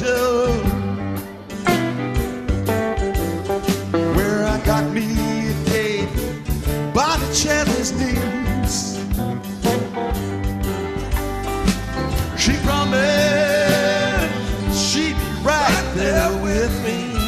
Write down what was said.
Georgia, where I got me a date by the Chandler's knees. She promised she'd be right there with me.